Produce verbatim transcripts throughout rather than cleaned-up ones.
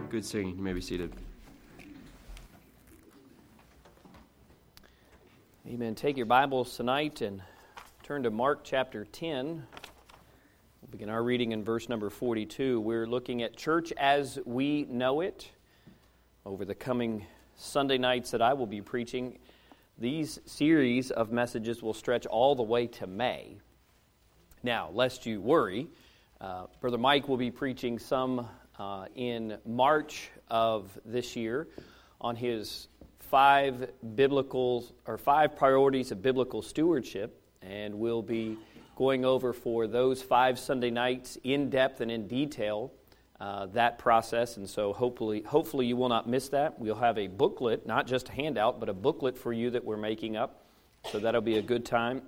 Good singing. You may be seated. Amen. Take your Bibles tonight and turn to Mark chapter ten. We'll begin our reading in verse number forty-two. We're looking at church as we know it. Over the coming Sunday nights that I will be preaching, these series of messages will stretch all the way to May. Now, lest you worry, uh, Brother Mike will be preaching some uh, in March of this year on his five biblical or five priorities of biblical stewardship, and we'll be going over for those five Sunday nights in depth and in detail uh, that process. And so hopefully, hopefully you will not miss that. We'll have a booklet, not just a handout, but a booklet for you that we're making up. So that'll be a good time.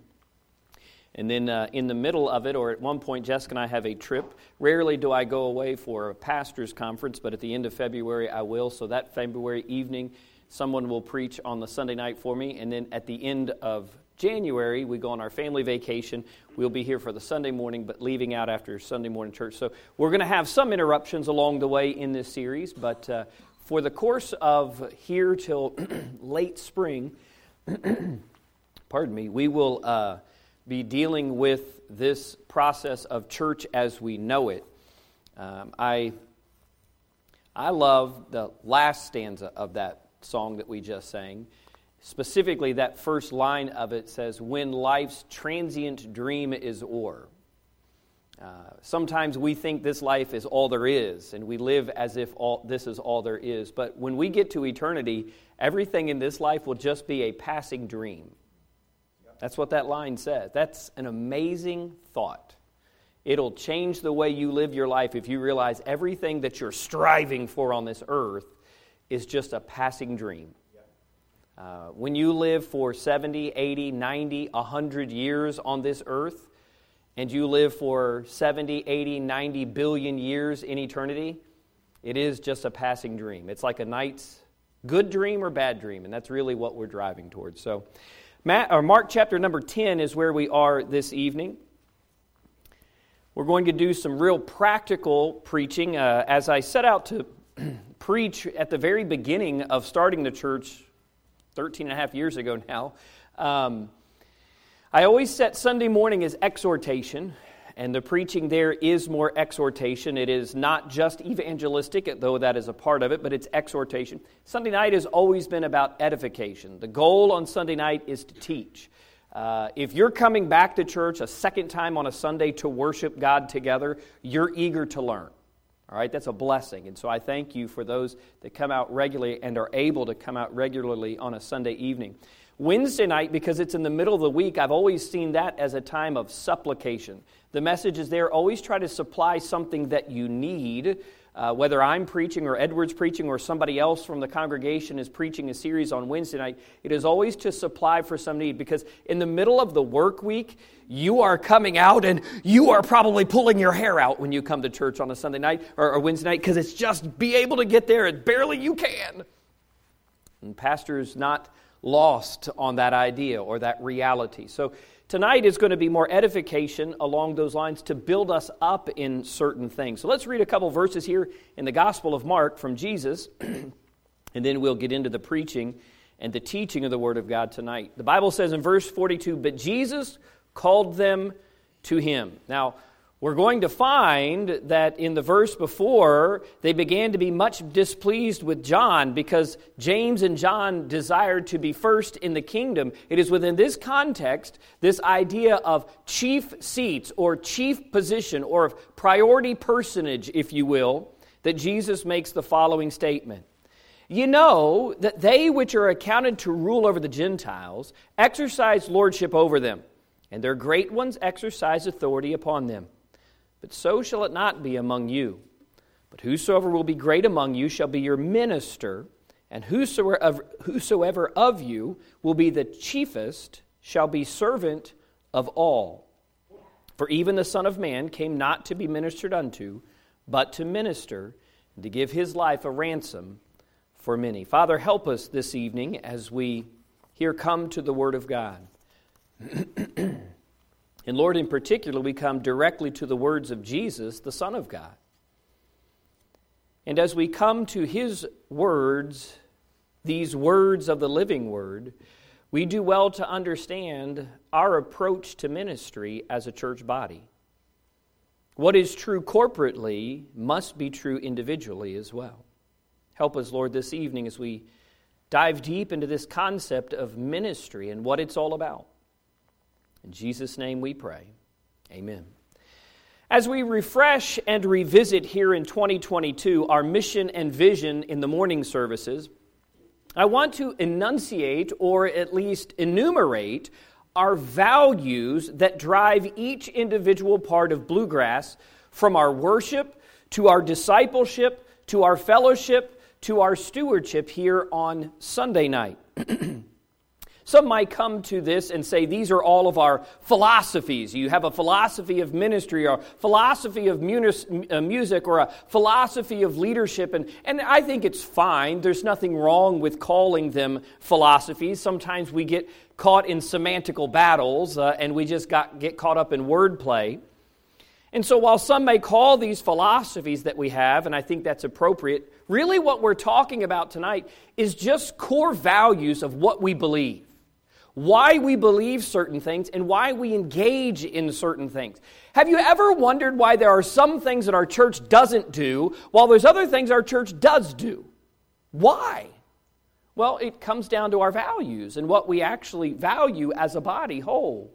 And then uh, in the middle of it, or at one point, Jessica and I have a trip. Rarely do I go away for a pastor's conference, but at the end of February I will. So that February evening, someone will preach on the Sunday night for me, and then at the end of January, we go on our family vacation. We'll be here for the Sunday morning, but leaving out after Sunday morning church. So we're going to have some interruptions along the way in this series, but uh, for the course of here till late spring, pardon me, we will uh, be dealing with this process of church as we know it. Um, I I love the last stanza of that song that we just sang. Specifically, that first line of it says, "When life's transient dream is o'er." Uh, sometimes we think this life is all there is, and we live as if all this is all there is. But when we get to eternity, everything in this life will just be a passing dream. Yep. That's what that line says. That's an amazing thought. It'll change the way you live your life if you realize everything that you're striving for on this earth is just a passing dream. Uh, when you live for seventy, eighty, ninety, one hundred years on this earth, and you live for seventy, eighty, ninety billion years in eternity, it is just a passing dream. It's like a night's good dream or bad dream, and that's really what we're driving towards. So, Matt, or Mark chapter number ten is where we are this evening. We're going to do some real practical preaching. Uh, as I set out to preach at the very beginning of starting the church thirteen and a half years ago now, um, I always set Sunday morning as exhortation, and the preaching there is more exhortation. It is not just evangelistic, though that is a part of it, but it's exhortation. Sunday night has always been about edification. The goal on Sunday night is to teach. Uh, if you're coming back to church a second time on a Sunday to worship God together, you're eager to learn. All right, that's a blessing. And so I thank you for those that come out regularly and are able to come out regularly on a Sunday evening. Wednesday night, because it's in the middle of the week, I've always seen that as a time of supplication. The message is there, always try to supply something that you need, uh, whether I'm preaching or Edward's preaching or somebody else from the congregation is preaching a series on Wednesday night. It is always to supply for some need, because in the middle of the work week, you are coming out and you are probably pulling your hair out when you come to church on a Sunday night or, or Wednesday night, because it's just be able to get there and barely you can. And pastor's not lost on that idea or that reality. So tonight is going to be more edification along those lines to build us up in certain things. So let's read a couple verses here in the Gospel of Mark from Jesus, and then we'll get into the preaching and the teaching of the Word of God tonight. The Bible says in verse forty-two, "But Jesus called them to him." Now, we're going to find that in the verse before, they began to be much displeased with John because James and John desired to be first in the kingdom. It is within this context, this idea of chief seats or chief position or of priority personage, if you will, that Jesus makes the following statement. "You know that they which are accounted to rule over the Gentiles exercise lordship over them, and their great ones exercise authority upon them. But so shall it not be among you. But whosoever will be great among you shall be your minister, and whosoever of, whosoever of you will be the chiefest shall be servant of all. For even the Son of Man came not to be ministered unto, but to minister, and to give his life a ransom for many." Father, help us this evening as we here come to the Word of God. And Lord, in particular, we come directly to the words of Jesus, the Son of God. And as we come to His words, these words of the living Word, we do well to understand our approach to ministry as a church body. What is true corporately must be true individually as well. Help us, Lord, this evening as we dive deep into this concept of ministry and what it's all about. In Jesus' name we pray. Amen. As we refresh and revisit here in twenty twenty-two our mission and vision in the morning services, I want to enunciate or at least enumerate our values that drive each individual part of Bluegrass, from our worship to our discipleship to our fellowship to our stewardship here on Sunday night. Some might come to this and say these are all of our philosophies. You have a philosophy of ministry or a philosophy of music or a philosophy of leadership. And, and I think it's fine. There's nothing wrong with calling them philosophies. Sometimes we get caught in semantical battles uh, and we just got get caught up in wordplay. And so while some may call these philosophies that we have, and I think that's appropriate, really what we're talking about tonight is just core values of what we believe. Why we believe certain things and why we engage in certain things. Have you ever wondered why there are some things that our church doesn't do while there's other things our church does do? Why? Well, it comes down to our values and what we actually value as a body whole.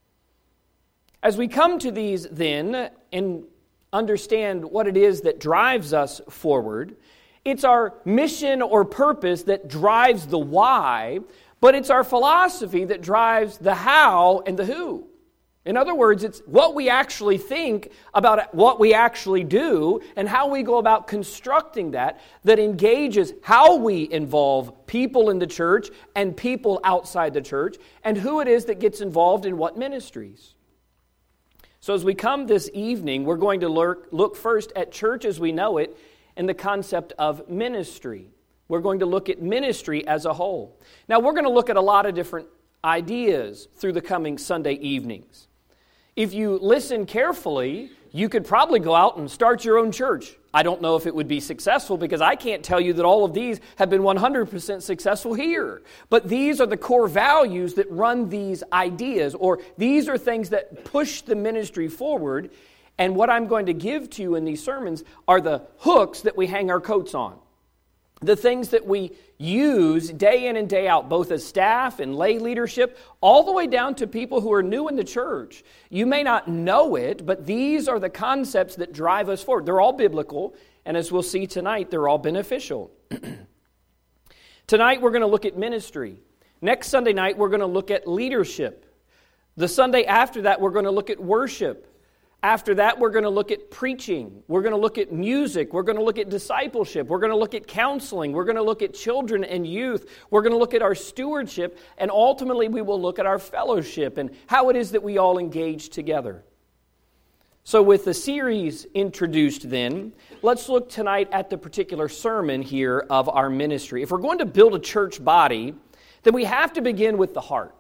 As we come to these then and understand what it is that drives us forward, it's our mission or purpose that drives the why, but it's our philosophy that drives the how and the who. In other words, it's what we actually think about what we actually do and how we go about constructing that that engages how we involve people in the church and people outside the church and who it is that gets involved in what ministries. So as we come this evening, we're going to look, look first at church as we know it and the concept of ministry. We're going to look at ministry as a whole. Now, we're going to look at a lot of different ideas through the coming Sunday evenings. If you listen carefully, you could probably go out and start your own church. I don't know if it would be successful because I can't tell you that all of these have been one hundred percent successful here. But these are the core values that run these ideas, or these are things that push the ministry forward. And what I'm going to give to you in these sermons are the hooks that we hang our coats on. The things that we use day in and day out, both as staff and lay leadership, all the way down to people who are new in the church. You may not know it, but these are the concepts that drive us forward. They're all biblical, and as we'll see tonight, they're all beneficial. Tonight, we're going to look at ministry. Next Sunday night, we're going to look at leadership. The Sunday after that, we're going to look at worship. After that, we're going to look at preaching. We're going to look at music. We're going to look at discipleship. We're going to look at counseling. We're going to look at children and youth. We're going to look at our stewardship. And ultimately, we will look at our fellowship and how it is that we all engage together. So with the series introduced then, let's look tonight at the particular sermon here of our ministry. If we're going to build a church body, then we have to begin with the heart.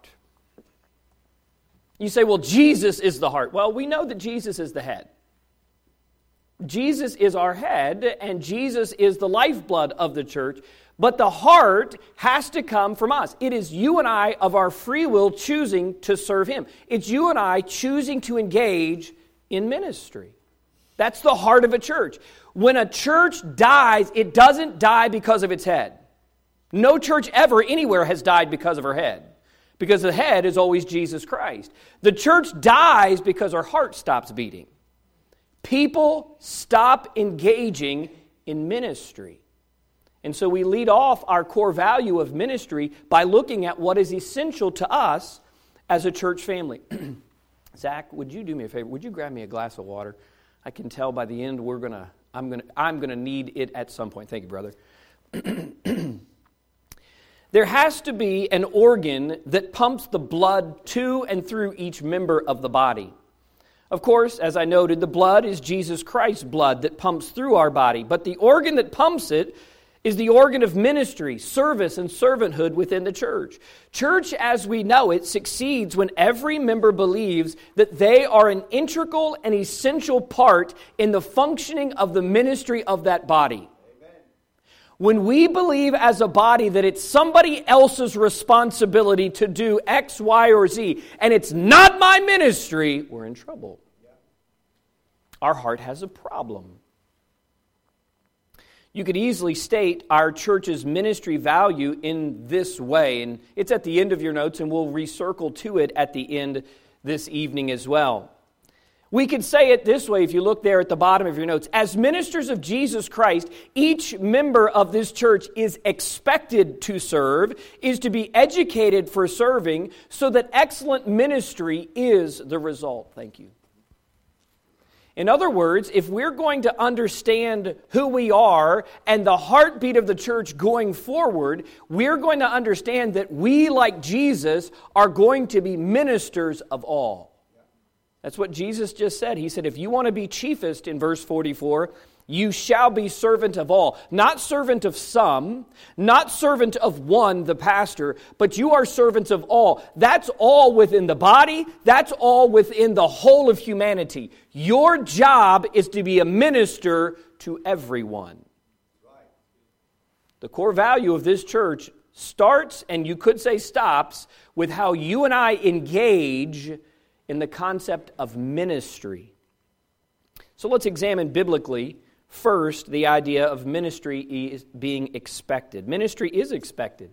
You say, well, Jesus is the heart. Well, we know that Jesus is the head. Jesus is our head, and Jesus is the lifeblood of the church. But the heart has to come from us. It is you and I of our free will choosing to serve Him. It's you and I choosing to engage in ministry. That's the heart of a church. When a church dies, it doesn't die because of its head. No church ever anywhere has died because of her head. Because the head is always Jesus Christ. The church dies because our heart stops beating. People stop engaging in ministry. And so we lead off our core value of ministry by looking at what is essential to us as a church family. Zach, would you do me a favor? Would you grab me a glass of water? I can tell by the end we're gonna I'm gonna I'm gonna need it at some point. Thank you, brother. There has to be an organ that pumps the blood to and through each member of the body. Of course, as I noted, the blood is Jesus Christ's blood that pumps through our body. But the organ that pumps it is the organ of ministry, service, and servanthood within the church. Church, as we know it, succeeds when every member believes that they are an integral and essential part in the functioning of the ministry of that body. When we believe as a body that it's somebody else's responsibility to do X, Y, or Z, and it's not my ministry, we're in trouble. Our heart has a problem. You could easily state our church's ministry value in this way, and it's at the end of your notes, and we'll recircle to it at the end this evening as well. We could say it this way if you look there at the bottom of your notes. As ministers of Jesus Christ, each member of this church is expected to serve, is to be educated for serving, so that excellent ministry is the result. Thank you. In other words, if we're going to understand who we are and the heartbeat of the church going forward, we're going to understand that we, like Jesus, are going to be ministers of all. That's what Jesus just said. He said, if you want to be chiefest in verse forty-four, you shall be servant of all. Not servant of some, not servant of one, the pastor, but you are servants of all. That's all within the body. That's all within the whole of humanity. Your job is to be a minister to everyone. The core value of this church starts, and you could say stops, with how you and I engage in the concept of ministry. So let's examine biblically first the idea of ministry is being expected. Ministry is expected.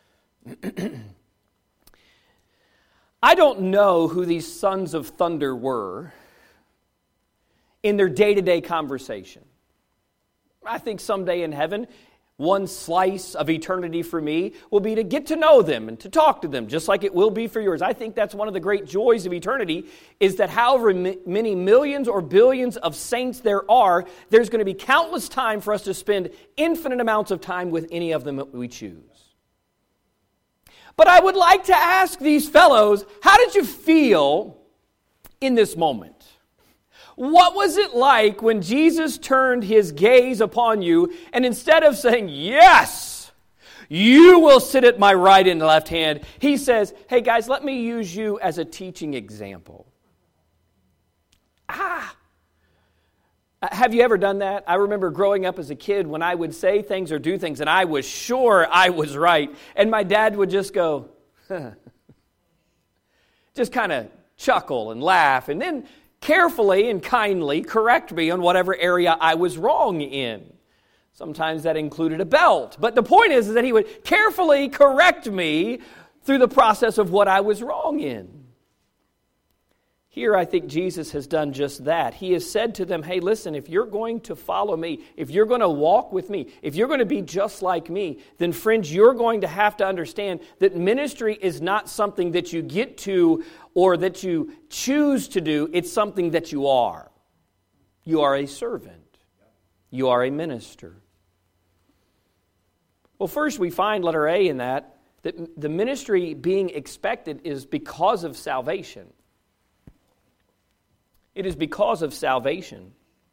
I don't know who these sons of thunder were in their day-to-day conversation. I think someday in heaven, one slice of eternity for me will be to get to know them and to talk to them, just like it will be for yours. I think that's one of the great joys of eternity, is that however many millions or billions of saints there are, there's going to be countless time for us to spend infinite amounts of time with any of them that we choose. But I would like to ask these fellows, how did you feel in this moment? What was it like when Jesus turned his gaze upon you, and instead of saying, yes, you will sit at my right and left hand, he says, hey guys, let me use you as a teaching example. Ah! Have you ever done that? I remember growing up as a kid when I would say things or do things and I was sure I was right, and my dad would just go, huh. Just kind of chuckle and laugh, and then carefully and kindly correct me on whatever area I was wrong in. Sometimes that included a belt. But the point is, is that he would carefully correct me through the process of what I was wrong in. Here I think Jesus has done just that. He has said to them, hey, listen, if you're going to follow me, if you're going to walk with me, if you're going to be just like me, then friends, you're going to have to understand that ministry is not something that you get to or that you choose to do. It's something that you are. You are a servant. You are a minister. Well, first we find letter A in that, that the ministry being expected is because of salvation. It is because of salvation.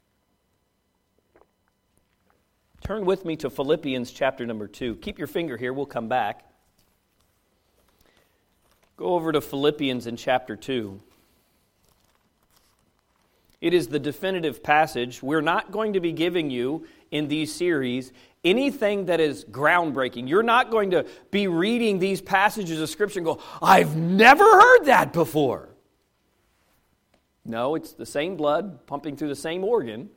Turn with me to Philippians chapter number two. Keep your finger here, we'll come back. Go over to Philippians in chapter two. It is the definitive passage. We're not going to be giving you in these series anything that is groundbreaking. You're not going to be reading these passages of Scripture and go, I've never heard that before. No, it's the same blood pumping through the same organ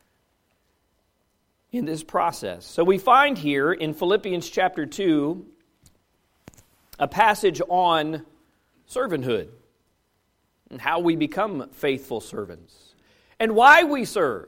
in this process. So we find here in Philippians chapter two a passage on servanthood and how we become faithful servants and why we serve.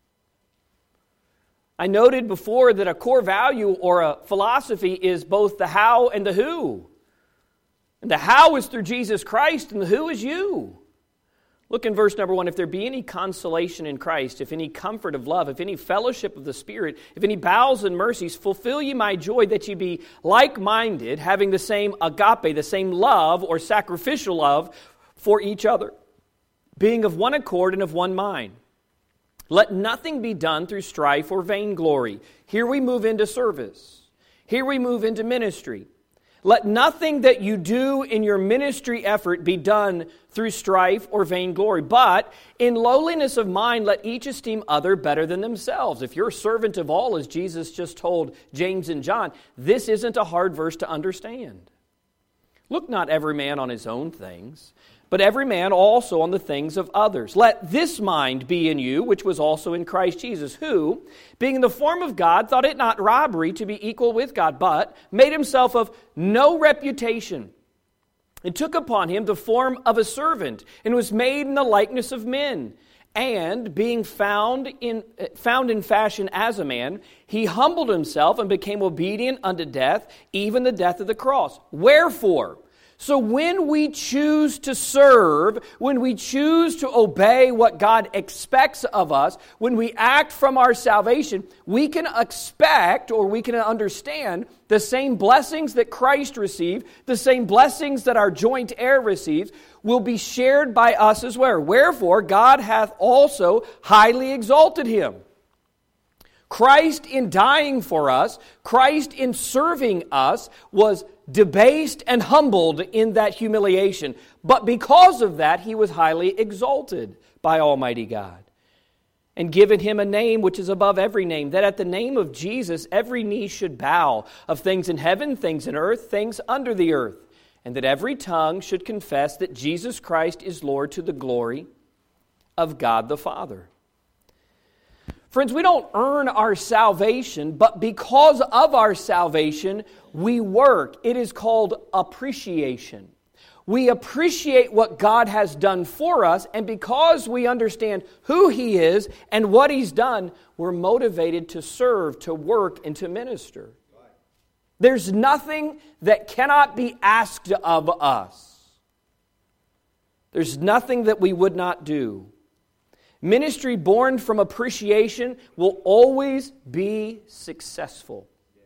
I noted before that a core value or a philosophy is both the how and the who. And the how is through Jesus Christ and the who is you. Look in verse number one. If there be any consolation in Christ, if any comfort of love, if any fellowship of the Spirit, if any bowels and mercies, fulfill ye my joy that ye be like-minded, having the same agape, the same love or sacrificial love for each other, being of one accord and of one mind. Let nothing be done through strife or vainglory. Here we move into service. Here we move into ministry. Let nothing that you do in your ministry effort be done through strife or vainglory, but in lowliness of mind let each esteem other better than themselves. If you're a servant of all, as Jesus just told James and John, this isn't a hard verse to understand. Look not every man on his own things, but every man also on the things of others. Let this mind be in you, which was also in Christ Jesus, who, being in the form of God, thought it not robbery to be equal with God, but made himself of no reputation, and took upon him the form of a servant, and was made in the likeness of men. And being found in, found in fashion as a man, he humbled himself and became obedient unto death, even the death of the cross. Wherefore, so when we choose to serve, when we choose to obey what God expects of us, when we act from our salvation, we can expect or we can understand the same blessings that Christ received, the same blessings that our joint heir receives, will be shared by us as well. Wherefore, God hath also highly exalted him. Christ in dying for us, Christ in serving us, was debased and humbled in that humiliation. But because of that, he was highly exalted by Almighty God, and given him a name which is above every name, that at the name of Jesus every knee should bow, of things in heaven, things in earth, things under the earth, and that every tongue should confess that Jesus Christ is Lord, to the glory of God the Father. Friends, we don't earn our salvation, but because of our salvation, we work. It is called appreciation. We appreciate what God has done for us, and because we understand who He is and what He's done, we're motivated to serve, to work, and to minister. There's nothing that cannot be asked of us. There's nothing that we would not do. Ministry born from appreciation will always be successful.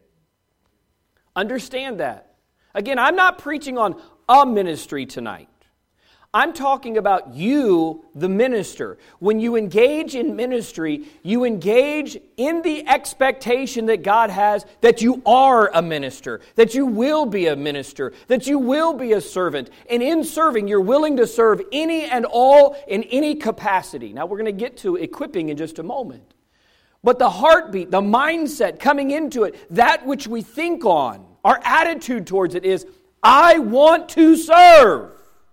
Understand that. Again, I'm not preaching on a ministry tonight. I'm talking about you, the minister. When you engage in ministry, you engage in the expectation that God has that you are a minister, that you will be a minister, that you will be a servant. And in serving, you're willing to serve any and all in any capacity. Now, we're going to get to equipping in just a moment. But the heartbeat, the mindset coming into it, that which we think on, our attitude towards it is, I want to serve.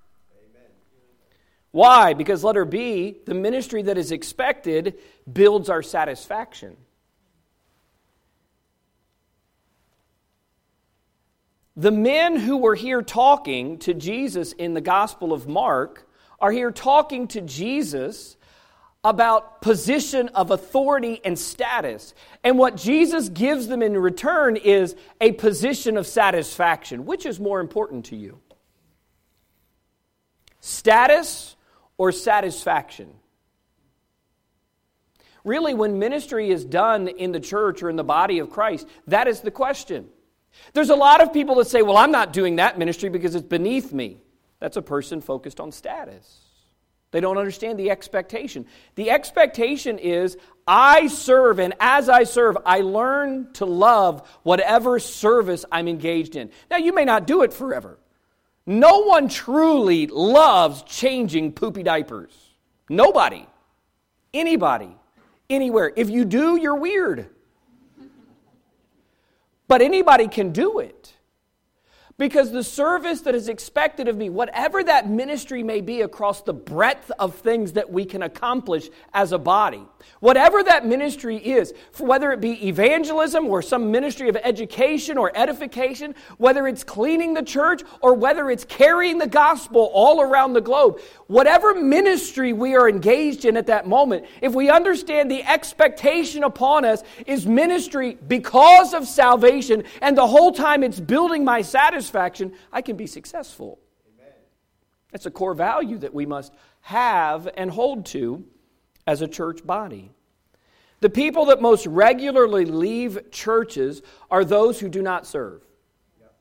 Why? Because letter B, the ministry that is expected builds our satisfaction. The men who were here talking to Jesus in the Gospel of Mark are here talking to Jesus about position of authority and status. And what Jesus gives them in return is a position of satisfaction. Which is more important to you? Status or satisfaction? Really, when ministry is done in the church or in the body of Christ, that is the question. There's a lot of people that say, well, I'm not doing that ministry because it's beneath me. That's a person focused on status. They don't understand the expectation. The expectation is, I serve, and as I serve, I learn to love whatever service I'm engaged in. Now, you may not do it forever. No one truly loves changing poopy diapers. Nobody. Anybody. Anywhere. If you do, you're weird. But anybody can do it. Because the service that is expected of me, whatever that ministry may be across the breadth of things that we can accomplish as a body, whatever that ministry is, for whether it be evangelism or some ministry of education or edification, whether it's cleaning the church or whether it's carrying the gospel all around the globe, whatever ministry we are engaged in at that moment, if we understand the expectation upon us is ministry because of salvation, and the whole time it's building my satisfaction, I can be successful. Amen. That's a core value that we must have and hold to as a church body. The people that most regularly leave churches are those who do not serve. Yep.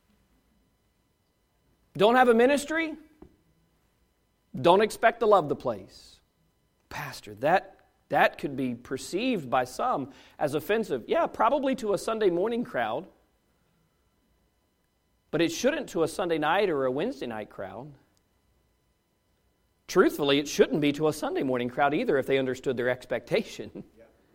Don't have a ministry? Don't expect to love the place. Pastor, that, that could be perceived by some as offensive. Yeah, probably to a Sunday morning crowd. But it shouldn't to a Sunday night or a Wednesday night crowd. Truthfully, it shouldn't be to a Sunday morning crowd either if they understood their expectation.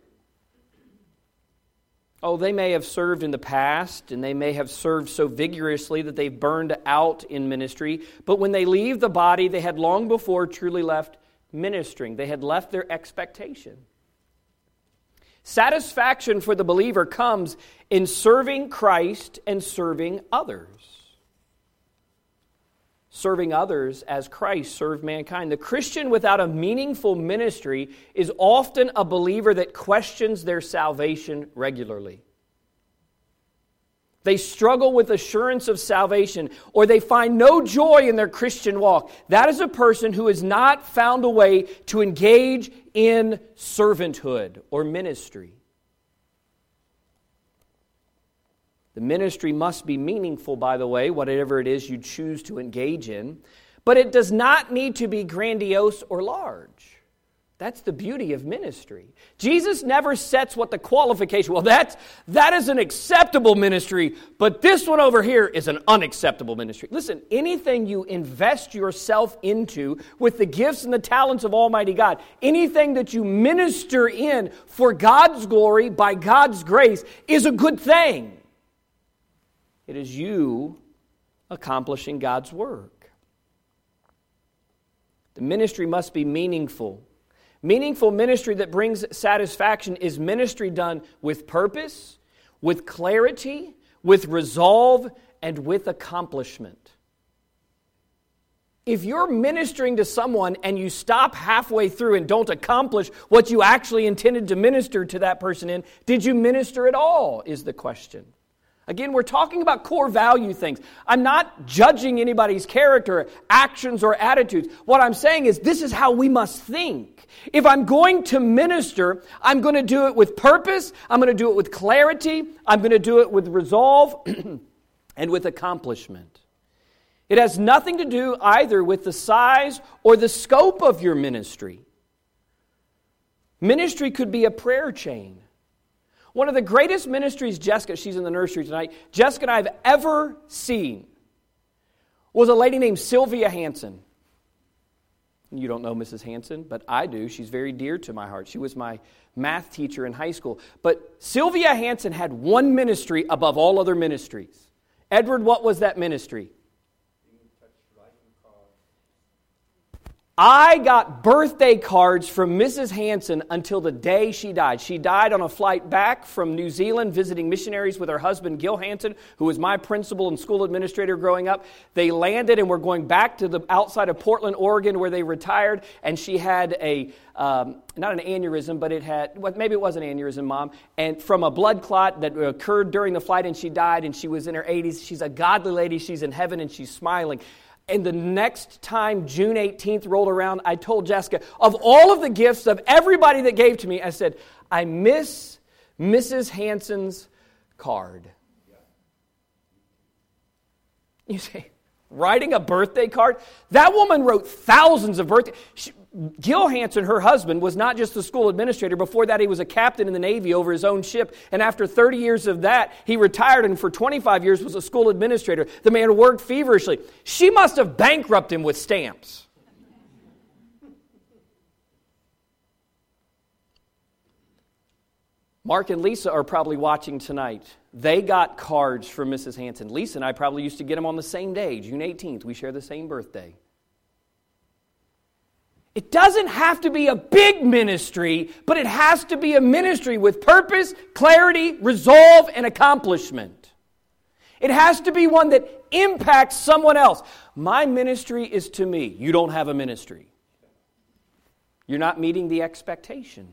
Oh, they may have served in the past, and they may have served so vigorously that they've burned out in ministry, but when they leave the body, they had long before truly left ministering. They had left their expectation. Satisfaction for the believer comes in serving Christ and serving others. Serving others as Christ served mankind. The Christian without a meaningful ministry is often a believer that questions their salvation regularly. They struggle with assurance of salvation, or they find no joy in their Christian walk. That is a person who has not found a way to engage in servanthood or ministry. The ministry must be meaningful, by the way, whatever it is you choose to engage in. But it does not need to be grandiose or large. That's the beauty of ministry. Jesus never sets what the qualification, well, that's, that is an acceptable ministry, but this one over here is an unacceptable ministry. Listen, anything you invest yourself into with the gifts and the talents of Almighty God, anything that you minister in for God's glory by God's grace is a good thing. It is you accomplishing God's work. The ministry must be meaningful. Meaningful ministry that brings satisfaction is ministry done with purpose, with clarity, with resolve, and with accomplishment. If you're ministering to someone and you stop halfway through and don't accomplish what you actually intended to minister to that person in, did you minister at all, is the question. Again, we're talking about core value things. I'm not judging anybody's character, actions, or attitudes. What I'm saying is this is how we must think. If I'm going to minister, I'm going to do it with purpose, I'm going to do it with clarity, I'm going to do it with resolve, and with accomplishment. It has nothing to do either with the size or the scope of your ministry. Ministry could be a prayer chain. One of the greatest ministries Jessica, she's in the nursery tonight, Jessica and I have ever seen was a lady named Sylvia Hansen. You don't know Missus Hansen, but I do. She's very dear to my heart. She was my math teacher in high school. But Sylvia Hansen had one ministry above all other ministries. Edward, what was that ministry? I got birthday cards from Missus Hansen until the day she died. She died on a flight back from New Zealand visiting missionaries with her husband, Gil Hansen, who was my principal and school administrator growing up. They landed and were going back to the outside of Portland, Oregon, where they retired, and she had a, um, not an aneurysm, but it had, well, maybe it was an aneurysm, Mom, and from a blood clot that occurred during the flight, and she died, and she was in her eighties. She's a godly lady. She's in heaven, and she's smiling. And the next time June eighteenth rolled around, I told Jessica, of all of the gifts of everybody that gave to me, I said, I miss Missus Hansen's card. You say, writing a birthday card? That woman wrote thousands of birthday. She, Gil Hansen, her husband, was not just the school administrator. Before that, he was a captain in the Navy over his own ship. And after thirty years of that, he retired and for twenty-five years was a school administrator. The man worked feverishly. She must have bankrupted him with stamps. Mark and Lisa are probably watching tonight. They got cards from Missus Hansen. Lisa and I probably used to get them on the same day, June eighteenth. We share the same birthday. It doesn't have to be a big ministry, but it has to be a ministry with purpose, clarity, resolve, and accomplishment. It has to be one that impacts someone else. My ministry is to me. You don't have a ministry. You're not meeting the expectation.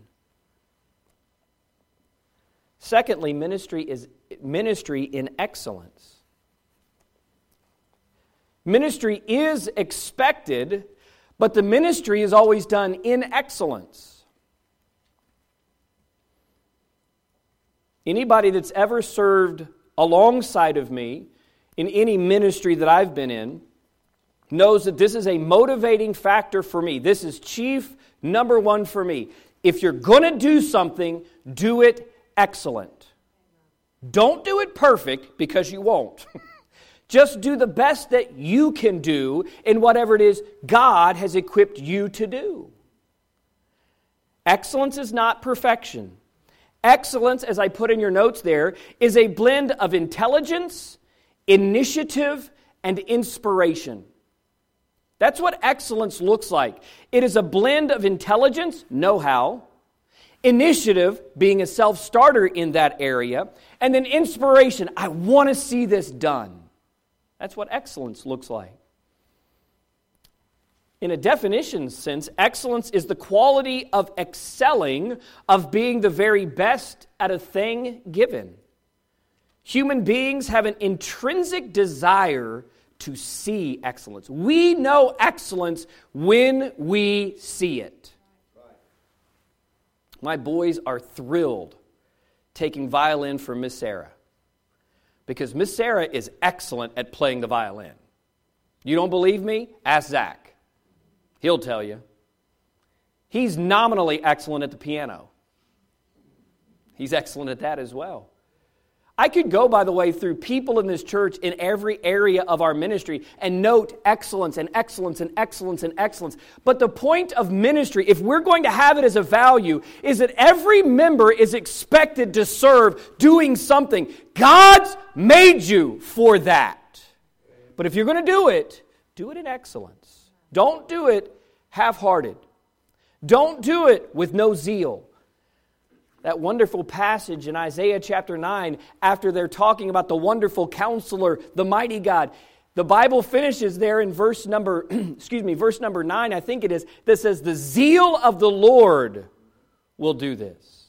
Secondly, ministry is ministry in excellence. Ministry is expected, but the ministry is always done in excellence. Anybody that's ever served alongside of me in any ministry that I've been in knows that this is a motivating factor for me. This is chief number one for me. If you're going to do something, do it excellent. Don't do it perfect, because you won't. Just do the best that you can do in whatever it is God has equipped you to do. Excellence is not perfection. Excellence, as I put in your notes there, is a blend of intelligence, initiative, and inspiration. That's what excellence looks like. It is a blend of intelligence, know-how, initiative, being a self-starter in that area, and then inspiration, I want to see this done. That's what excellence looks like. In a definition sense, excellence is the quality of excelling, of being the very best at a thing given. Human beings have an intrinsic desire to see excellence. We know excellence when we see it. My boys are thrilled taking violin from Miss Sarah because Miss Sarah is excellent at playing the violin. You don't believe me? Ask Zach. He'll tell you. He's nominally excellent at the piano. He's excellent at that as well. I could go, by the way, through people in this church in every area of our ministry and note excellence and excellence and excellence and excellence. But the point of ministry, if we're going to have it as a value, is that every member is expected to serve doing something. God's made you for that. But if you're going to do it, do it in excellence. Don't do it half-hearted. Don't do it with no zeal. That wonderful passage in Isaiah chapter nine, after they're talking about the wonderful counselor, the mighty God, the Bible finishes there in verse number, excuse me, verse number nine, I think it is, that says, the zeal of the Lord will do this.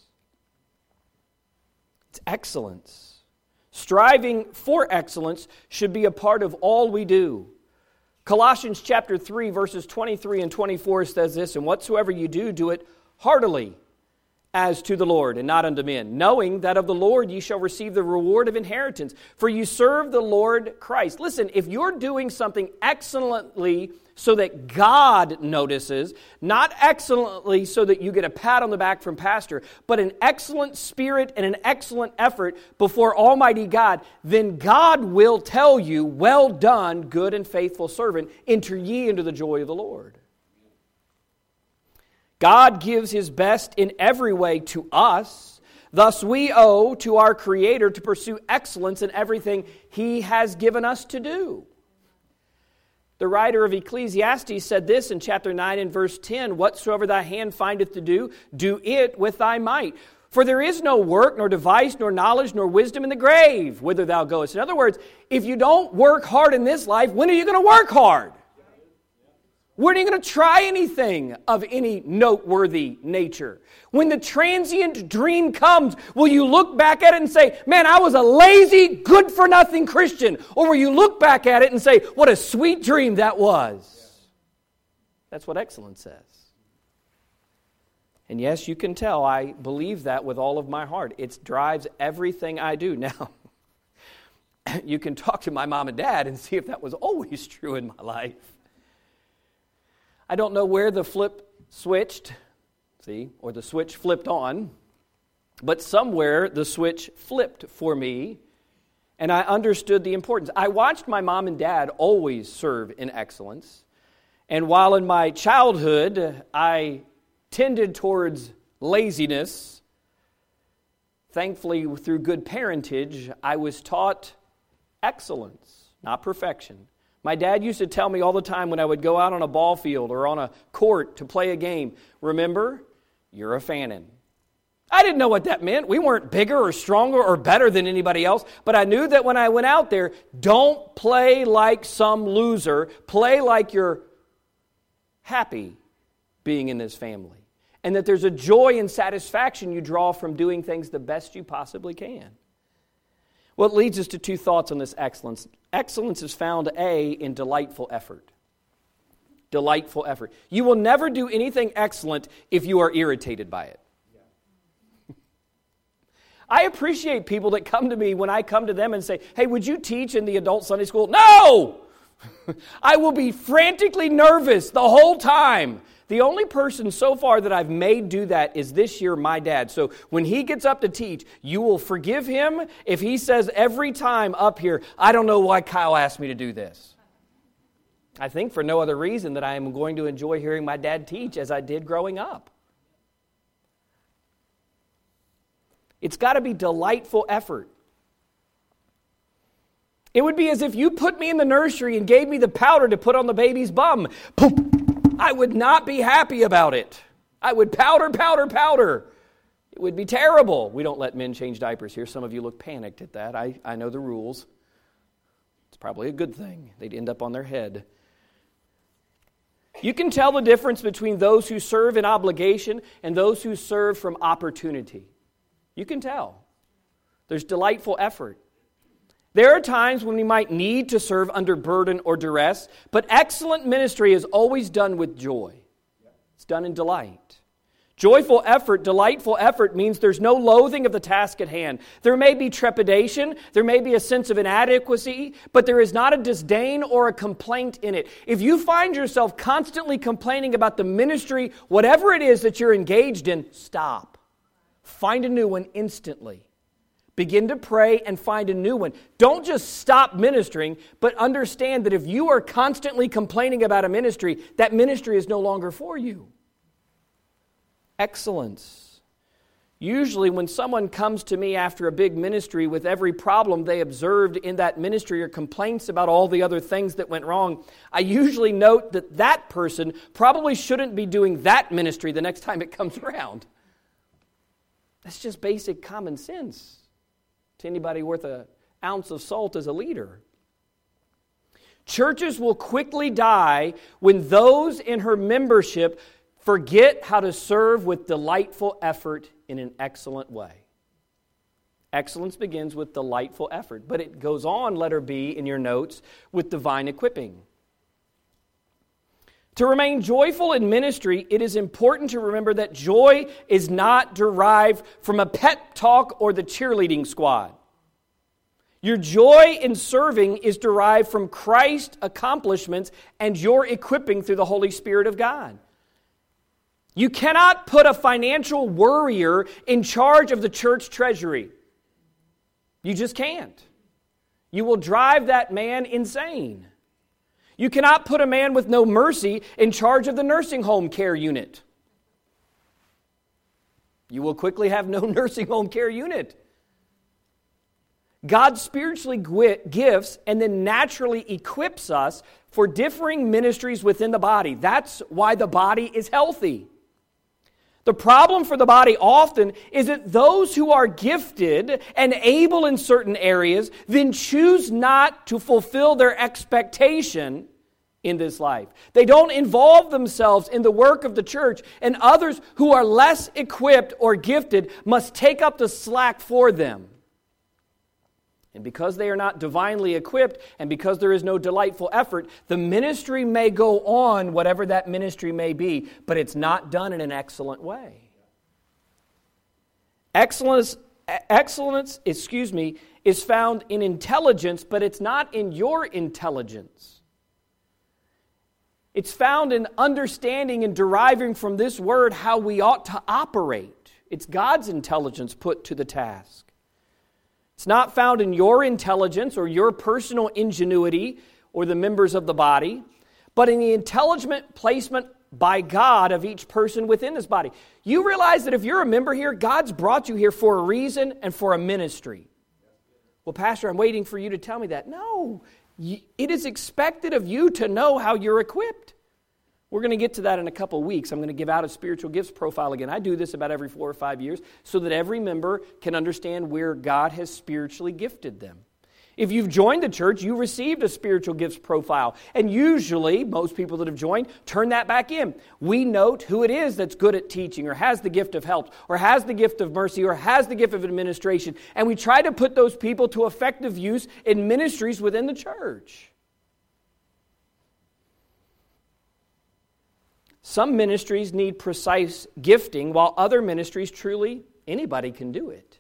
It's excellence. Striving for excellence should be a part of all we do. Colossians chapter three, verses twenty-three and twenty-four says this, and whatsoever you do, do it heartily, as to the Lord, and not unto men, knowing that of the Lord ye shall receive the reward of inheritance, for you serve the Lord Christ. Listen, if you're doing something excellently so that God notices, not excellently so that you get a pat on the back from pastor, but an excellent spirit and an excellent effort before Almighty God, then God will tell you, well done, good and faithful servant, enter ye into the joy of the Lord. God gives His best in every way to us. Thus we owe to our Creator to pursue excellence in everything He has given us to do. The writer of Ecclesiastes said this in chapter nine and verse ten, whatsoever thy hand findeth to do, do it with thy might. For there is no work, nor device, nor knowledge, nor wisdom in the grave, whither thou goest. In other words, if you don't work hard in this life, when are you going to work hard? When are you going to try anything of any noteworthy nature? When the transient dream comes, will you look back at it and say, man, I was a lazy, good-for-nothing Christian? Or will you look back at it and say, what a sweet dream that was? That's what excellence says. And yes, you can tell I believe that with all of my heart. It drives everything I do. Now, you can talk to my mom and dad and see if that was always true in my life. I don't know where the flip switched, see, or the switch flipped on, but somewhere the switch flipped for me, and I understood the importance. I watched my mom and dad always serve in excellence, and while in my childhood I tended towards laziness, thankfully through good parentage, I was taught excellence, not perfection. My dad used to tell me all the time when I would go out on a ball field or on a court to play a game, remember, you're a Fannin. I didn't know what that meant. We weren't bigger or stronger or better than anybody else, but I knew that when I went out there, don't play like some loser. Play like you're happy being in this family. And that there's a joy and satisfaction you draw from doing things the best you possibly can. Well, it leads us to two thoughts on this excellence. Excellence is found, A, in delightful effort. Delightful effort. You will never do anything excellent if you are irritated by it. Yeah. I appreciate people that come to me when I come to them and say, hey, would you teach in the adult Sunday school? No! I will be frantically nervous the whole time The only person so far that I've made do that is this year my dad. So when he gets up to teach, you will forgive him if he says every time up here, I don't know why Kyle asked me to do this. I think for no other reason that I am going to enjoy hearing my dad teach as I did growing up. It's got to be delightful effort. It would be as if you put me in the nursery and gave me the powder to put on the baby's bum. Poop. I would not be happy about it. I would powder, powder, powder. It would be terrible. We don't let men change diapers here. Some of you look panicked at that. I, I know the rules. It's probably a good thing. They'd end up on their head. You can tell the difference between those who serve in obligation and those who serve from opportunity. You can tell. There's delightful effort. There are times when we might need to serve under burden or duress, but excellent ministry is always done with joy. It's done in delight. Joyful effort, delightful effort means there's no loathing of the task at hand. There may be trepidation, there may be a sense of inadequacy, but there is not a disdain or a complaint in it. If you find yourself constantly complaining about the ministry, whatever it is that you're engaged in, stop. Find a new one instantly. Begin to pray and find a new one. Don't just stop ministering, but understand that if you are constantly complaining about a ministry, that ministry is no longer for you. Excellence. Usually when someone comes to me after a big ministry with every problem they observed in that ministry or complaints about all the other things that went wrong, I usually note that that person probably shouldn't be doing that ministry the next time it comes around. That's just basic common sense. To anybody worth an ounce of salt as a leader. Churches will quickly die when those in her membership forget how to serve with delightful effort in an excellent way. Excellence begins with delightful effort, but it goes on, letter B in your notes, with divine equipping. To remain joyful in ministry, it is important to remember that joy is not derived from a pep talk or the cheerleading squad. Your joy in serving is derived from Christ's accomplishments and your equipping through the Holy Spirit of God. You cannot put a financial worrier in charge of the church treasury. You just can't. You will drive that man insane. You cannot put a man with no mercy in charge of the nursing home care unit. You will quickly have no nursing home care unit. God spiritually gifts and then naturally equips us for differing ministries within the body. That's why the body is healthy. The problem for the body often is that those who are gifted and able in certain areas then choose not to fulfill their expectation in this life. They don't involve themselves in the work of the church, and others who are less equipped or gifted must take up the slack for them. And because they are not divinely equipped, and because there is no delightful effort, the ministry may go on, whatever that ministry may be, but it's not done in an excellent way. Excellence, excellence, excuse me, is found in intelligence, but it's not in your intelligence. It's found in understanding and deriving from this word how we ought to operate. It's God's intelligence put to the task. It's not found in your intelligence or your personal ingenuity or the members of the body, but in the intelligent placement by God of each person within this body. You realize that if you're a member here, God's brought you here for a reason and for a ministry. Well, Pastor, I'm waiting for you to tell me that. No, it is expected of you to know how you're equipped. We're going to get to that in a couple of weeks. I'm going to give out a spiritual gifts profile again. I do this about every four or five years so that every member can understand where God has spiritually gifted them. If you've joined the church, you received a spiritual gifts profile. And usually, most people that have joined turn that back in. We note who it is that's good at teaching or has the gift of help or has the gift of mercy or has the gift of administration. And we try to put those people to effective use in ministries within the church. Some ministries need precise gifting, while other ministries, truly, anybody can do it.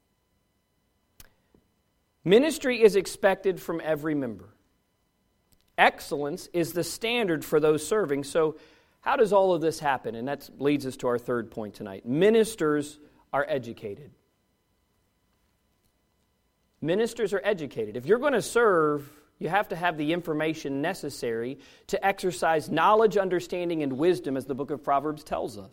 Ministry is expected from every member. Excellence is the standard for those serving. So how does all of this happen? And that leads us to our third point tonight. Ministers are educated. Ministers are educated. If you're going to serve, you have to have the information necessary to exercise knowledge, understanding, and wisdom, as the book of Proverbs tells us.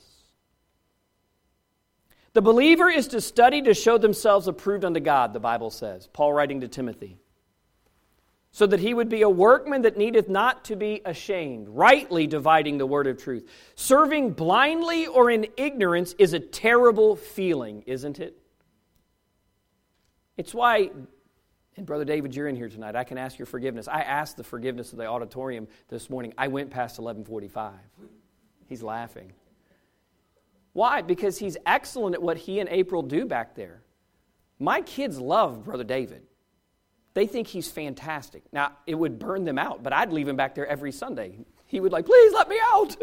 The believer is to study to show themselves approved unto God, the Bible says, Paul writing to Timothy, so that he would be a workman that needeth not to be ashamed, rightly dividing the word of truth. Serving blindly or in ignorance is a terrible feeling, isn't it? It's why, and Brother David, you're in here tonight, I can ask your forgiveness. I asked the forgiveness of the auditorium this morning. I went past eleven forty-five. He's laughing. Why? Because he's excellent at what he and April do back there. My kids love Brother David. They think he's fantastic. Now, it would burn them out, but I'd leave him back there every Sunday. He would like, please let me out.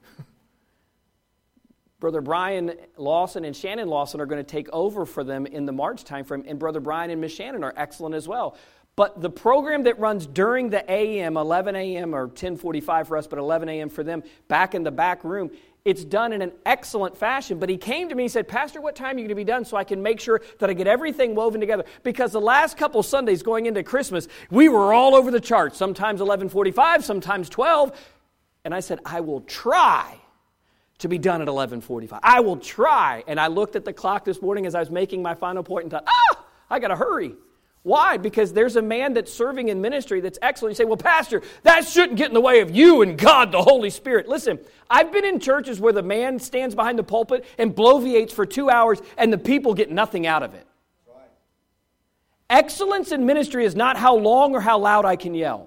Brother Brian Lawson and Shannon Lawson are going to take over for them in the March time frame, and Brother Brian and Miss Shannon are excellent as well. But the program that runs during the A M, eleven a.m. or ten forty-five for us, but eleven a.m. for them, back in the back room, it's done in an excellent fashion. But he came to me and said, Pastor, what time are you going to be done so I can make sure that I get everything woven together? Because the last couple Sundays going into Christmas, we were all over the charts. Sometimes eleven forty-five, sometimes twelve. And I said, I will try to be done at eleven forty-five. I will try. And I looked at the clock this morning as I was making my final point and thought, ah, I got to hurry. Why? Because there's a man that's serving in ministry that's excellent. You say, well, Pastor, that shouldn't get in the way of you and God, the Holy Spirit. Listen, I've been in churches where the man stands behind the pulpit and bloviates for two hours and the people get nothing out of it. Right. Excellence in ministry is not how long or how loud I can yell.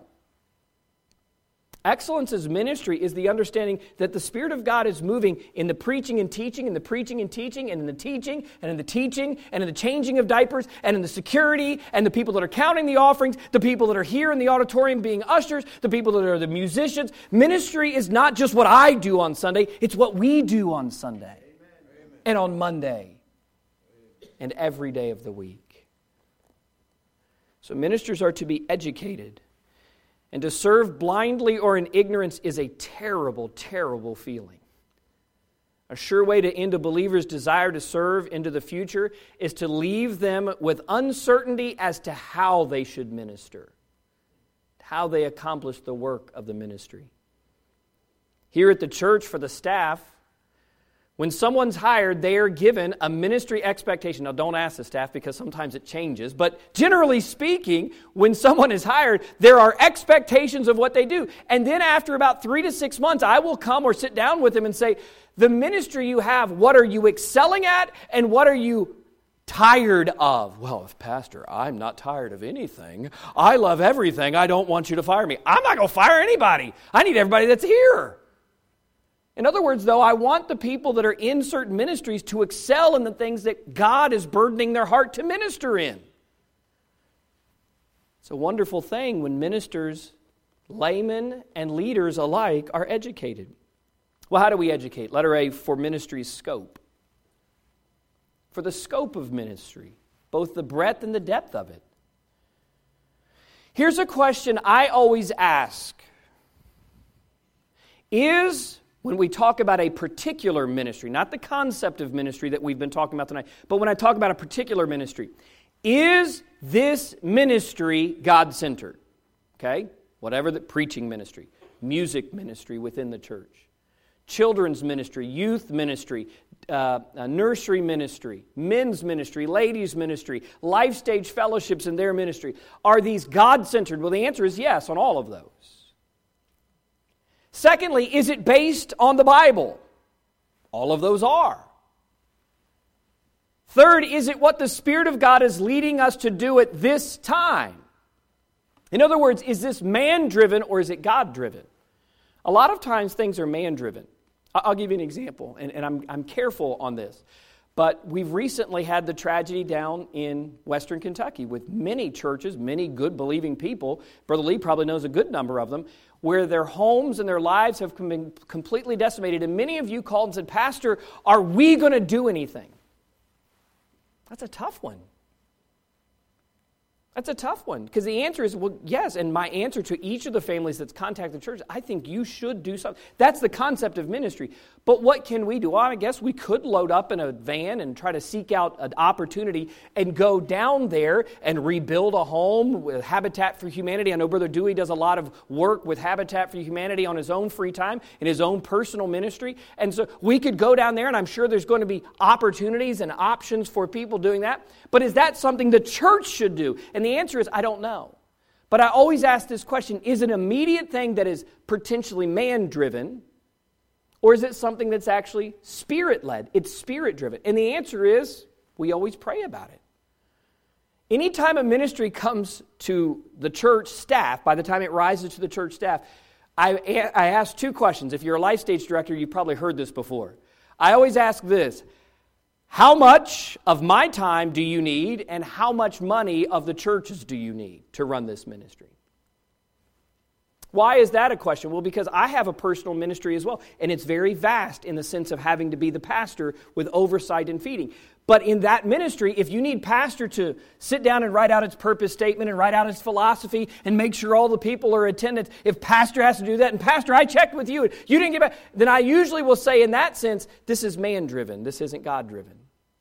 Excellence in ministry is the understanding that the Spirit of God is moving in the preaching and teaching, in the preaching and teaching, and in the teaching, and in the teaching, and in the changing of diapers, and in the security, and the people that are counting the offerings, the people that are here in the auditorium being ushers, the people that are the musicians. Ministry is not just what I do on Sunday, it's what we do on Sunday, Amen. And on Monday, and every day of the week. So ministers are to be educated. And to serve blindly or in ignorance is a terrible, terrible feeling. A sure way to end a believer's desire to serve into the future is to leave them with uncertainty as to how they should minister, how they accomplish the work of the ministry. Here at the church for the staff, when someone's hired, they are given a ministry expectation. Now, don't ask the staff because sometimes it changes. But generally speaking, when someone is hired, there are expectations of what they do. And then after about three to six months, I will come or sit down with them and say, the ministry you have, what are you excelling at and what are you tired of? Well, if Pastor, I'm not tired of anything. I love everything. I don't want you to fire me. I'm not going to fire anybody. I need everybody that's here. In other words, though, I want the people that are in certain ministries to excel in the things that God is burdening their heart to minister in. It's a wonderful thing when ministers, laymen, and leaders alike are educated. Well, how do we educate? Letter A, for ministry's scope. For the scope of ministry, both the breadth and the depth of it. Here's a question I always ask. Is... When we talk about a particular ministry, not the concept of ministry that we've been talking about tonight, but when I talk about a particular ministry, is this ministry God-centered? Okay? Whatever the preaching ministry, music ministry within the church, children's ministry, youth ministry, uh, uh, nursery ministry, men's ministry, ladies' ministry, life stage fellowships in their ministry. Are these God-centered? Well, the answer is yes on all of those. Secondly, is it based on the Bible? All of those are. Third, is it what the Spirit of God is leading us to do at this time? In other words, is this man-driven or is it God-driven? A lot of times things are man-driven. I'll give you an example, and, and I'm, I'm careful on this. But we've recently had the tragedy down in Western Kentucky with many churches, many good believing people. Brother Lee probably knows a good number of them, where their homes and their lives have been completely decimated. And many of you called and said, Pastor, are we going to do anything? That's a tough one. That's a tough one, because the answer is, well, yes, and my answer to each of the families that's contacted the church, I think you should do something. That's the concept of ministry. But what can we do? Well, I guess we could load up in a van and try to seek out an opportunity and go down there and rebuild a home with Habitat for Humanity. I know Brother Dewey does a lot of work with Habitat for Humanity on his own free time, in his own personal ministry. And so we could go down there, and I'm sure there's going to be opportunities and options for people doing that. But is that something the church should do? And the answer is, I don't know. But I always ask this question, is it an immediate thing that is potentially man-driven, or is it something that's actually spirit-led? It's spirit-driven. And the answer is, we always pray about it. Anytime a ministry comes to the church staff, by the time it rises to the church staff, I, I ask two questions. If you're a life stage director, you've probably heard this before. I always ask this: how much of my time do you need, and how much money of the church's do you need to run this ministry? Why is that a question? Well, because I have a personal ministry as well, and it's very vast in the sense of having to be the pastor with oversight and feeding. But in that ministry, if you need pastor to sit down and write out its purpose statement and write out its philosophy and make sure all the people are attendant, if pastor has to do that, and pastor, I checked with you, and you didn't get back, then I usually will say in that sense, this is man-driven, this isn't God-driven.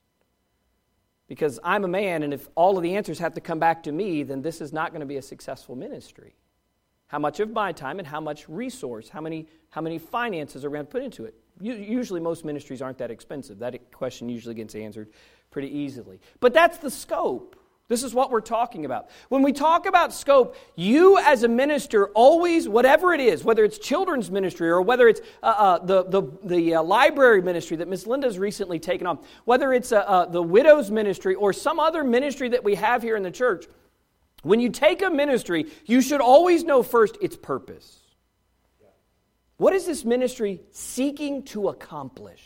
Because I'm a man, and if all of the answers have to come back to me, then this is not going to be a successful ministry. How much of my time and how much resource, how many how many finances are going to put into it? Usually most ministries aren't that expensive. That question usually gets answered pretty easily. But that's the scope. This is what we're talking about. When we talk about scope, you as a minister always, whatever it is, whether it's children's ministry or whether it's uh, uh, the, the, the uh, library ministry that Miss Linda's recently taken on, whether it's uh, uh, the widow's ministry or some other ministry that we have here in the church, when you take a ministry, you should always know first its purpose. What is this ministry seeking to accomplish?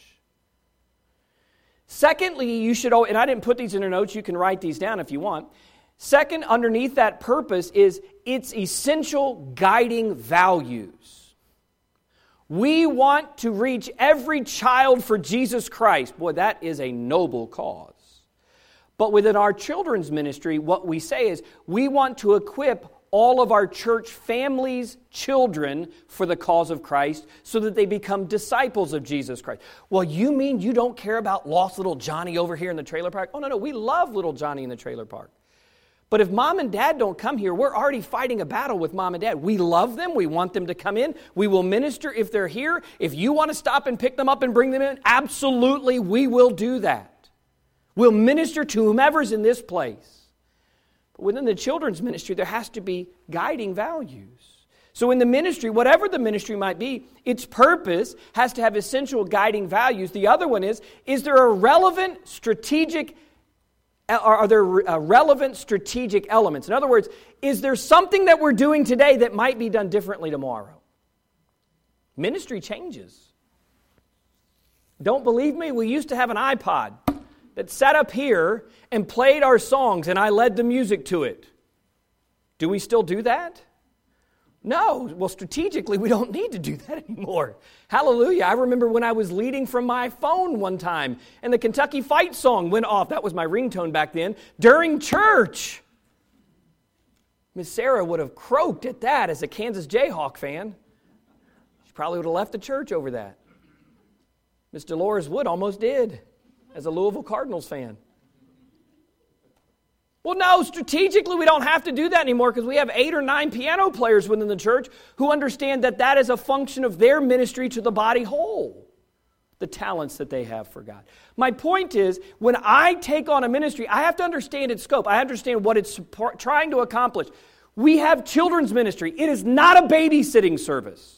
Secondly, you should, and I didn't put these in your notes, you can write these down if you want. Second, underneath that purpose is its essential guiding values. We want to reach every child for Jesus Christ. Boy, that is a noble cause. But within our children's ministry, what we say is we want to equip all of our church families' children for the cause of Christ so that they become disciples of Jesus Christ. Well, you mean you don't care about lost little Johnny over here in the trailer park? Oh, no, no, we love little Johnny in the trailer park. But if mom and dad don't come here, we're already fighting a battle with mom and dad. We love them. We want them to come in. We will minister if they're here. If you want to stop and pick them up and bring them in, absolutely, we will do that. We'll minister to whomever's in this place. But within the children's ministry, there has to be guiding values. So in the ministry, whatever the ministry might be, its purpose has to have essential guiding values. The other one is, is there a relevant strategic, are there relevant strategic elements? In other words, is there something that we're doing today that might be done differently tomorrow? Ministry changes. Don't believe me? We used to have an iPod that sat up here and played our songs, and I led the music to it. Do we still do that? No. Well, strategically, we don't need to do that anymore. Hallelujah. I remember when I was leading from my phone one time, and the Kentucky Fight song went off. That was my ringtone back then. During church. Miss Sarah would have croaked at that as a Kansas Jayhawk fan. She probably would have left the church over that. Miss Dolores Wood almost did, as a Louisville Cardinals fan. Well, no, strategically we don't have to do that anymore because we have eight or nine piano players within the church who understand that that is a function of their ministry to the body whole, the talents that they have for God. My point is, when I take on a ministry, I have to understand its scope. I understand what it's support, trying to accomplish. We have children's ministry. It is not a babysitting service.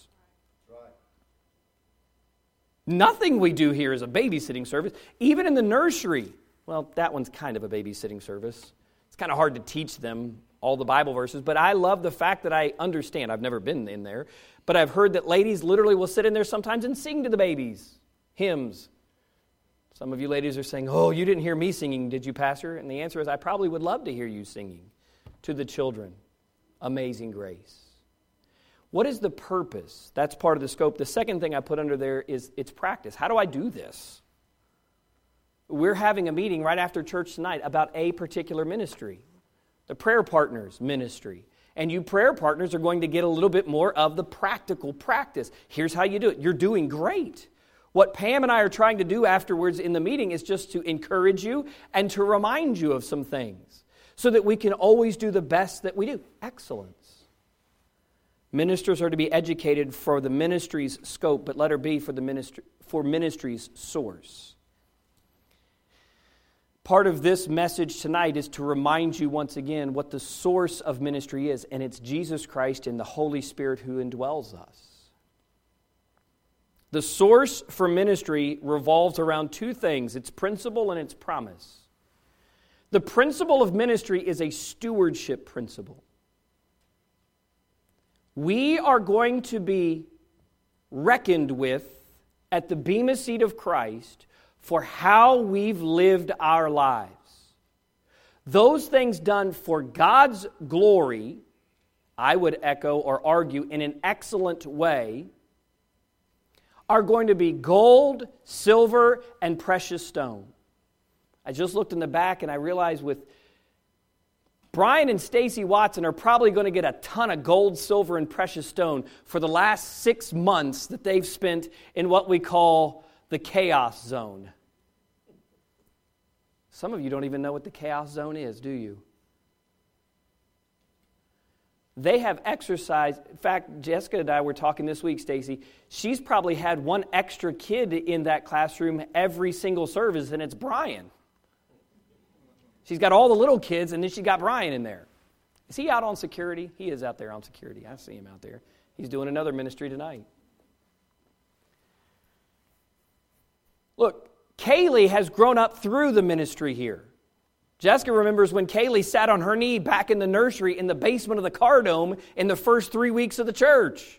Nothing we do here is a babysitting service. Even in the nursery, well, that one's kind of a babysitting service. It's kind of hard to teach them all the Bible verses, but I love the fact that I understand. I've never been in there, but I've heard that ladies literally will sit in there sometimes and sing to the babies, hymns. Some of you ladies are saying, oh, you didn't hear me singing, did you, Pastor? And the answer is, I probably would love to hear you singing to the children. Amazing Grace. What is the purpose? That's part of the scope. The second thing I put under there is its practice. How do I do this? We're having a meeting right after church tonight about a particular ministry. the prayer partners ministry. And you prayer partners are going to get a little bit more of the practical practice. Here's how you do it. You're doing great. What Pam and I are trying to do afterwards in the meeting is just to encourage you and to remind you of some things so that we can always do the best that we do. Excellence. Ministers are to be educated for the ministry's scope, but letter B, for the ministry, for ministry's source. Part of this message tonight is to remind you once again what the source of ministry is, and it's Jesus Christ and the Holy Spirit who indwells us. The source for ministry revolves around two things, its principle and its promise. The principle of ministry is a stewardship principle. We are going to be reckoned with at the bema seat of Christ for how we've lived our lives. Those things done for God's glory, I would echo or argue in an excellent way, are going to be gold, silver, and precious stone. I just looked in the back and I realized with Brian and Stacy Watson are probably going to get a ton of gold, silver, and precious stone for the last six months that they've spent in what we call the chaos zone. Some of you don't even know what the chaos zone is, do you? They have exercised. In fact, Jessica and I were talking this week, Stacy. She's probably had one extra kid in that classroom every single service, and it's Brian. She's got all the little kids, and then she got Brian in there. Is he out on security? He is out there on security. I see him out there. He's doing another ministry tonight. Look, Kaylee has grown up through the ministry here. Jessica remembers when Kaylee sat on her knee back in the nursery in the basement of the car dome in the first three weeks of the church.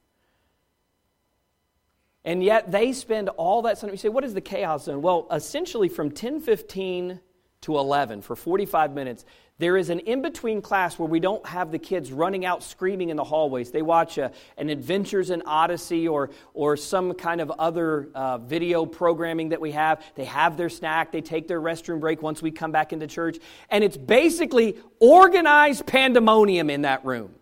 And yet they spend all that time. You say, what is the chaos zone? Well, essentially from ten fifteen to eleven, for forty-five minutes, there is an in-between class where we don't have the kids running out screaming in the hallways. They watch a, an Adventures in Odyssey or, or some kind of other uh, video programming that we have. They have their snack. They take their restroom break once we come back into church. And it's basically organized pandemonium in that room.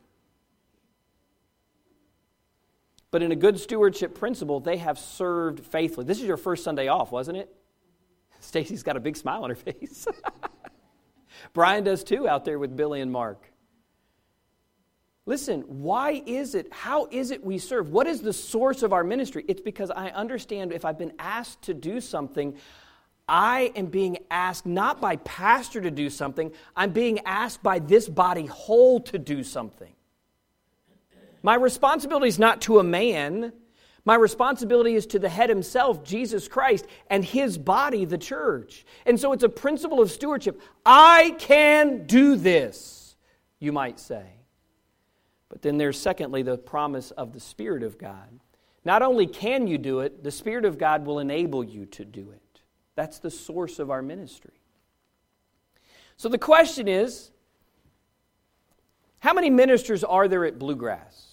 But in a good stewardship principle, they have served faithfully. This is your first Sunday off, wasn't it? Stacy's got a big smile on her face. Brian does too out there with Billy and Mark. Listen, why is it, how is it we serve? What is the source of our ministry? It's because I understand if I've been asked to do something, I am being asked not by pastor to do something, I'm being asked by this body whole to do something. My responsibility is not to a man. My responsibility is to the head himself, Jesus Christ, and his body, the church. And so it's a principle of stewardship. I can do this, you might say. But then there's secondly the promise of the Spirit of God. Not only can you do it, the Spirit of God will enable you to do it. That's the source of our ministry. So the question is, how many ministers are there at Bluegrass?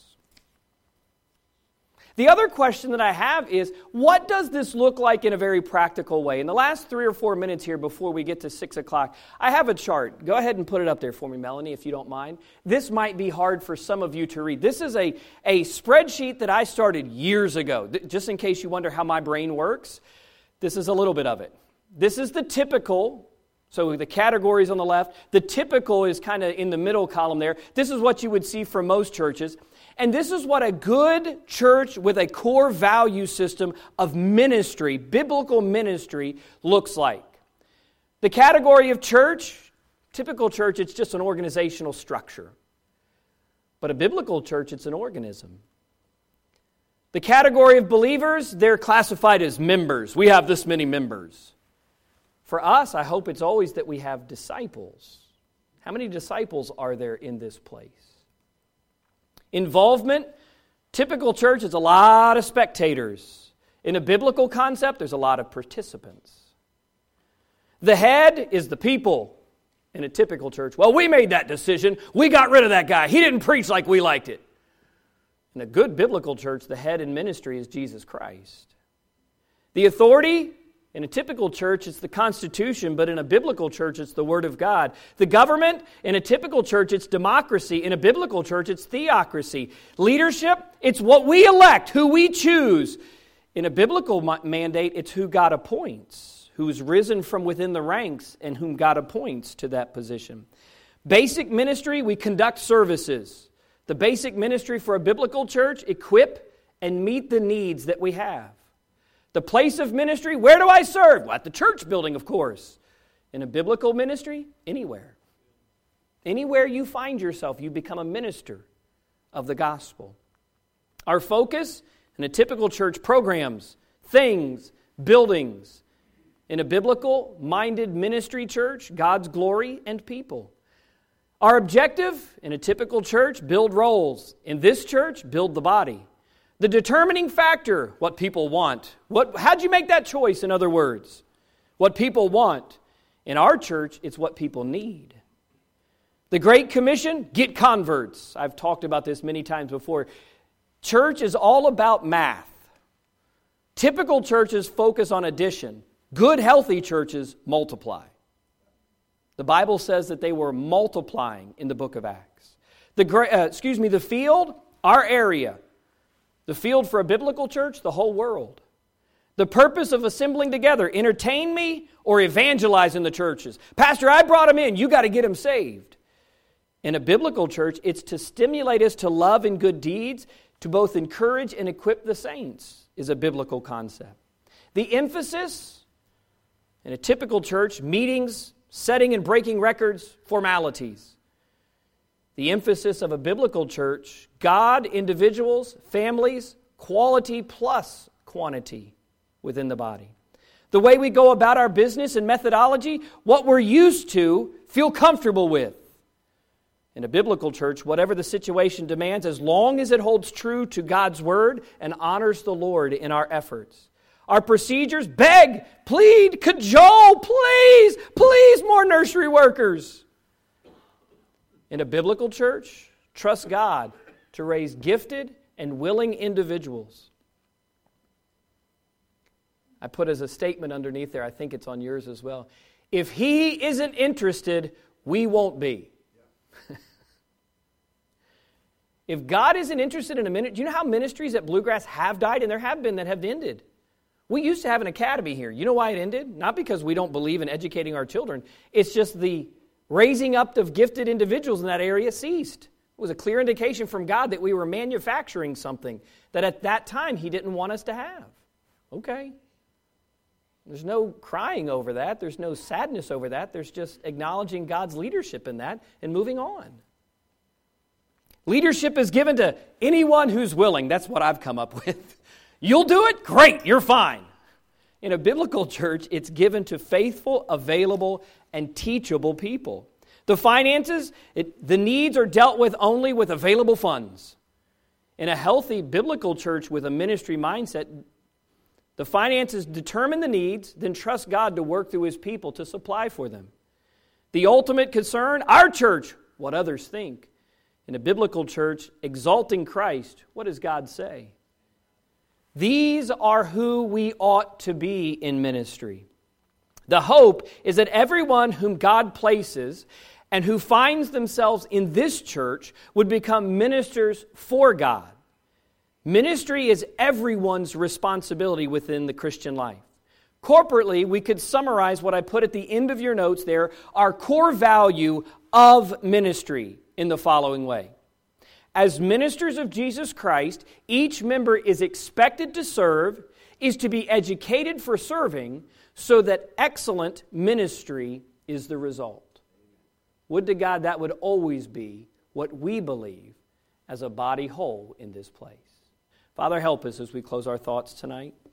The other question that I have is, what does this look like in a very practical way? In the last three or four minutes here before we get to six o'clock, I have a chart. Go ahead and put it up there for me, Melanie, if you don't mind. This might be hard for some of you to read. This is a, a spreadsheet that I started years ago. Just in case you wonder how my brain works, this is a little bit of it. This is the typical, so the categories on the left. The typical is kind of in the middle column there. This is what you would see for most churches. And this is what a good church with a core value system of ministry, biblical ministry, looks like. The category of church, typical church, it's just an organizational structure. But a biblical church, it's an organism. The category of believers, they're classified as members. We have this many members. For us, I hope it's always that we have disciples. How many disciples are there in this place? Involvement, typical church is a lot of spectators. In a biblical concept, there's a lot of participants. The head is the people in a typical church. Well, we made that decision. We got rid of that guy. He didn't preach like we liked it. In a good biblical church, the head in ministry is Jesus Christ. The authority In a typical church, it's the Constitution, but in a biblical church, it's the Word of God. The government, in a typical church, it's democracy. In a biblical church, it's theocracy. Leadership, it's what we elect, who we choose. In a biblical mandate, it's who God appoints, who's risen from within the ranks and whom God appoints to that position. Basic ministry, we conduct services. The basic ministry for a biblical church, equip and meet the needs that we have. The place of ministry, where do I serve? Well, at the church building, of course. In a biblical ministry, anywhere. Anywhere you find yourself, you become a minister of the gospel. Our focus in a typical church, programs, things, buildings. In a biblical-minded ministry church, God's glory and people. Our objective in a typical church, build roles. In this church, build the body. The determining factor, what people want. What? How'd you make that choice, in other words? What people want. In our church, it's what people need. The Great Commission, get converts. I've talked about this many times before. Church is all about math. Typical churches focus on addition. Good, healthy churches multiply. The Bible says that they were multiplying in the book of Acts. The uh, excuse me, the field, our area. The field for a biblical church, the whole world. The purpose of assembling together, entertain me or evangelize in the churches. Pastor, I brought him in. You got to get him saved. In a biblical church, it's to stimulate us to love and good deeds, to both encourage and equip the saints, is a biblical concept. The emphasis in a typical church, meetings, setting and breaking records, formalities. The emphasis of a biblical church, God, individuals, families, quality plus quantity within the body. The way we go about our business and methodology, what we're used to, feel comfortable with. In a biblical church, whatever the situation demands, as long as it holds true to God's word and honors the Lord in our efforts. Our procedures, beg, plead, cajole, please, please, more nursery workers. In a biblical church, trust God to raise gifted and willing individuals. I put as a statement underneath there, I think it's on yours as well. If He isn't interested, we won't be. If God isn't interested in a minute, do you know how ministries at Bluegrass have died? And there have been that have ended. We used to have an academy here. You know why it ended? Not because we don't believe in educating our children. It's just the raising up of gifted individuals in that area ceased. It was a clear indication from God that we were manufacturing something that at that time He didn't want us to have. Okay. There's no crying over that. There's no sadness over that. There's just acknowledging God's leadership in that and moving on. Leadership is given to anyone who's willing. That's what I've come up with. You'll do it? Great, you're fine. In a biblical church, it's given to faithful, available, and teachable people. The finances, it, the needs are dealt with only with available funds. In a healthy biblical church with a ministry mindset, the finances determine the needs, then trust God to work through His people to supply for them. The ultimate concern, our church, what others think. In a biblical church, exalting Christ, what does God say? These are who we ought to be in ministry. The hope is that everyone whom God places and who finds themselves in this church would become ministers for God. Ministry is everyone's responsibility within the Christian life. Corporately, we could summarize what I put at the end of your notes there, our core value of ministry in the following way. As ministers of Jesus Christ, each member is expected to serve, is to be educated for serving, so that excellent ministry is the result. Would to God that would always be what we believe as a body whole in this place. Father, help us as we close our thoughts tonight.